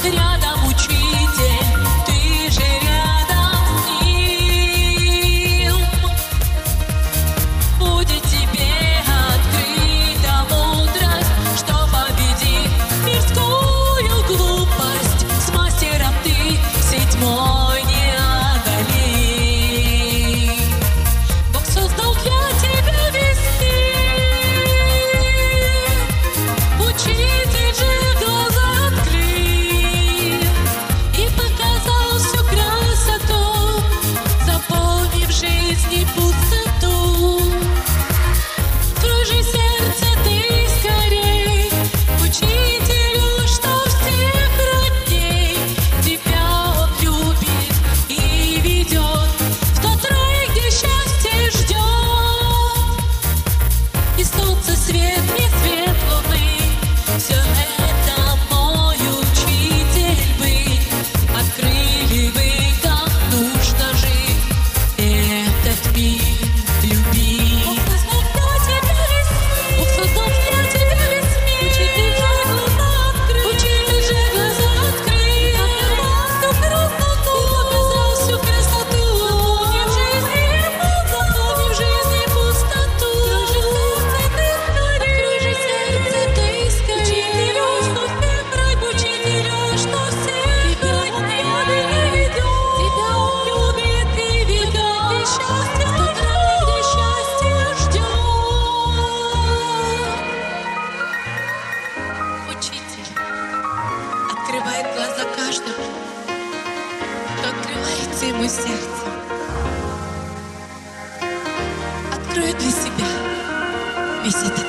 рядом учитель, ты же рядом с ним. Будет тебе открыта мудрость, что победит мирскую глупость. С мастером ты седьмой не одолей. Бог создал для тебя весь мир. Учитель же глаза открыл и показал всю красоту, заполнив жизни пустоту. Открой же сердце ты скорей учителю, что всех родней. Тебя он любит и ведет в тот рай, где счастье ждет. И солнце свет, не свет луны, все это мой учитель быть. Открыли вы, как нужно жить, этот мир любить. Бог создал для тебя весь мир. Бог создал для тебя весь мир. Учитель же глаза открыл. Учитель же глаза открыл. Показал всю красоту. Заполнив жизни пустоту. Открой же сердце ты скорей. Учителю, что всех родней ведет. Тебя он любит и ведет. И счастье в тот рай, где счастье ждет. Учитель открывает глаза каждому, кто открывается ему сердце. Открой для себя весь этот